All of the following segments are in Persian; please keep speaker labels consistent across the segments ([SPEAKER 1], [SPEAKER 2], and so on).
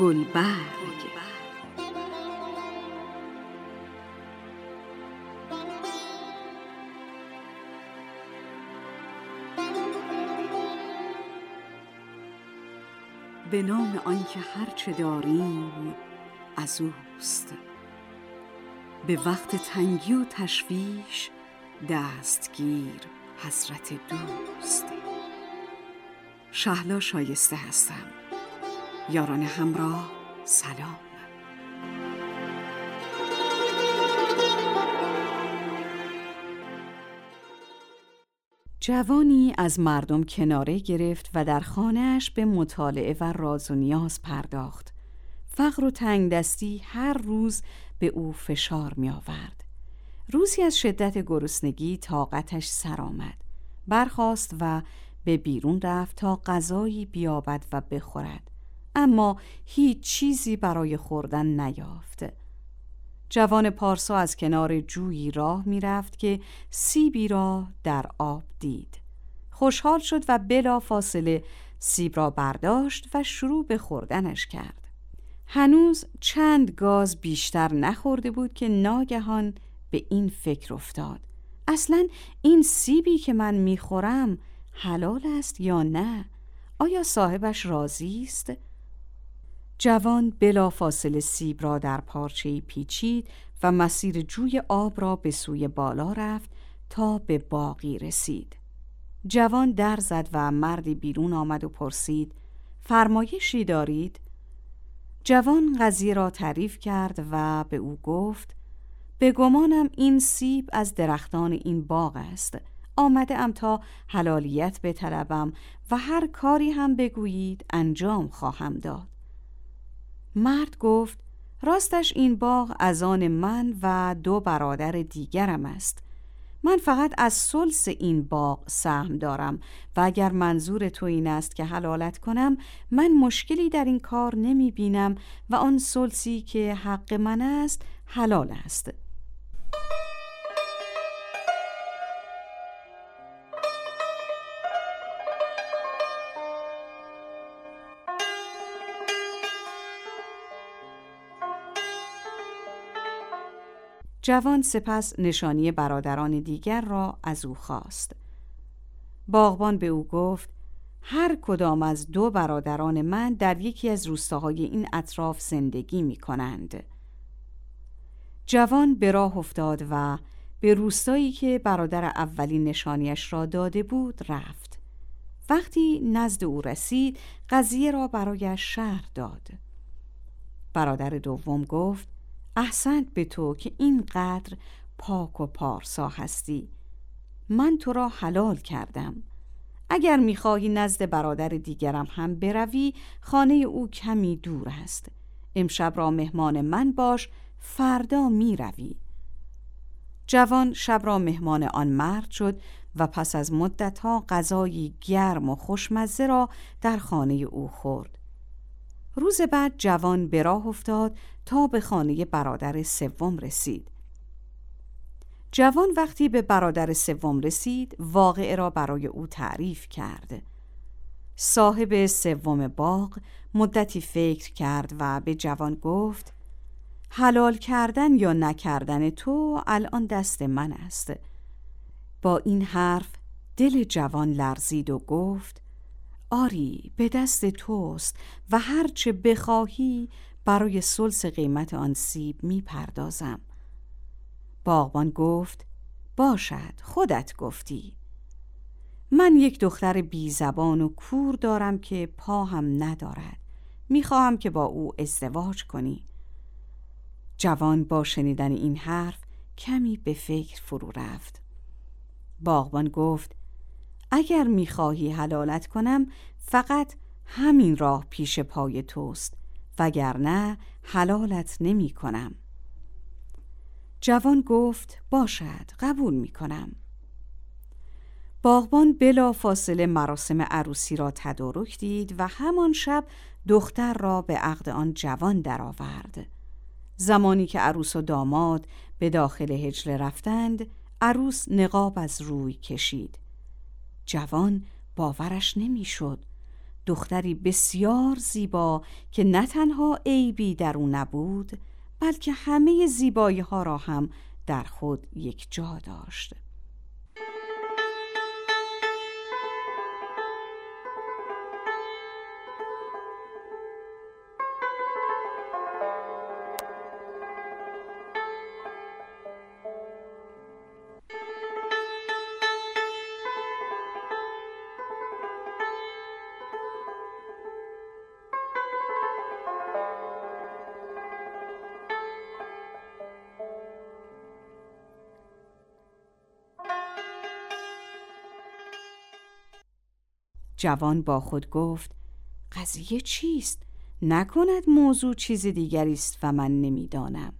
[SPEAKER 1] گلبرگ. به نام آنکه هرچه داریم از اوست، به وقت تنگی و تشویش دستگیر حضرت دوست. شهلا شایسته هستم. یاران همراه سلام. جوانی از مردم کناره گرفت و در خانه‌اش به مطالعه و راز و نیاز پرداخت. فقر و تنگدستی هر روز به او فشار می آورد. روزی از شدت گرسنگی طاقتش سر آمد. برخاست و به بیرون رفت تا غذایی بیابد و بخورد، اما هیچ چیزی برای خوردن نیافت. جوان پارسا از کنار جویی راه می رفت که سیبی را در آب دید. خوشحال شد و بلا فاصله سیب را برداشت و شروع به خوردنش کرد. هنوز چند گاز بیشتر نخورده بود که ناگهان به این فکر افتاد: اصلاً این سیبی که من می خورم حلال است یا نه؟ آیا صاحبش راضی است؟ جوان بلا فاصله سیب را در پارچه‌ای پیچید و مسیر جوی آب را به سوی بالا رفت تا به باغی رسید. جوان در زد و مردی بیرون آمد و پرسید: فرمایشی دارید؟ جوان قضیه را تعریف کرد و به او گفت: به گمانم این سیب از درختان این باغ است. آمده ام تا حلالیت بطلبم و هر کاری هم بگویید انجام خواهم داد. مرد گفت: راستش این باغ از آن من و 2 برادر دیگرم است. من فقط از ثلث این باغ سهم دارم و اگر منظور تو این است که حلالت کنم، من مشکلی در این کار نمی بینم و آن ثلثی که حق من است حلال است. جوان سپس نشانی برادران دیگر را از او خواست. باغبان به او گفت: هر کدام از 2 برادران من در یکی از روستاهای این اطراف زندگی می کنند. جوان به راه افتاد و به روستایی که برادر اولین نشانیش را داده بود رفت. وقتی نزد او رسید، قضیه را برایش شرح داد. برادر دوم گفت: احسنت به تو که اینقدر پاک و پارسا هستی. من تو را حلال کردم. اگر می‌خواهی نزد برادر دیگرم هم بروی، خانه او کمی دور است. امشب را مهمان من باش، فردا می‌روی. جوان شب را مهمان آن مرد شد و پس از مدت‌ها غذایی گرم و خوشمزه را در خانه او خورد. روز بعد جوان به راه افتاد تا به خانه برادر سوم رسید. جوان وقتی به برادر سوم رسید، واقعه را برای او تعریف کرد. صاحب سوم باغ مدتی فکر کرد و به جوان گفت: حلال کردن یا نکردن تو الان دست من است. با این حرف دل جوان لرزید و گفت: آری، به دست توست و هر چه بخواهی برای ثلث قیمت آن سیب می پردازم. باغبان گفت: باشد، خودت گفتی. من یک دختر بی زبان و کور دارم که پا هم ندارد. می خواهم که با او ازدواج کنی. جوان با شنیدن این حرف کمی به فکر فرو رفت. باغبان گفت: اگر می‌خواهی حلالت کنم، فقط همین راه پیش پای توست، وگرنه حلالت نمی کنم. جوان گفت: باشد، قبول می کنم. باغبان بلا فاصله مراسم عروسی را تدارک دید و همان شب دختر را به عقد آن جوان درآورد. زمانی که عروس و داماد به داخل حجله رفتند، عروس نقاب از روی کشید. جوان باورش نمیشد. دختری بسیار زیبا که نه تنها عیبی در او نبود بلکه همه زیبایی ها را هم در خود یک جا داشت. جوان با خود گفت: قضیه چیست؟ نکند موضوع چیز دیگری است و من نمیدانم.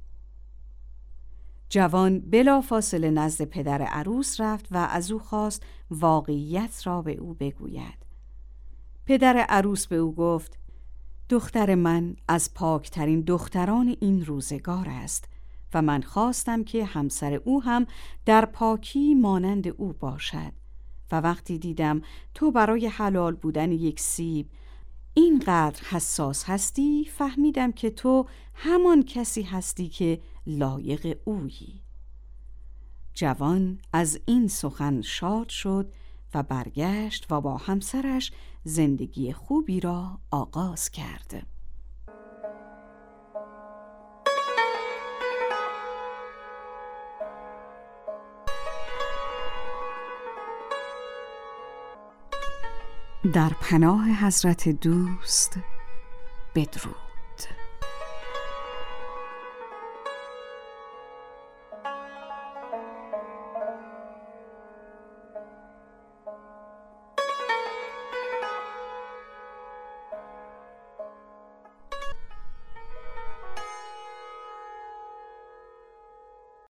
[SPEAKER 1] جوان بلافاصله نزد پدر عروس رفت و از او خواست واقعیت را به او بگوید. پدر عروس به او گفت: دختر من از پاکترین دختران این روزگار است و من خواستم که همسر او هم در پاکی مانند او باشد و وقتی دیدم تو برای حلال بودن یک سیب اینقدر حساس هستی فهمیدم که تو همان کسی هستی که لایق اویی. جوان از این سخن شاد شد و برگشت و با همسرش زندگی خوبی را آغاز کرد. در پناه حضرت دوست بدرود.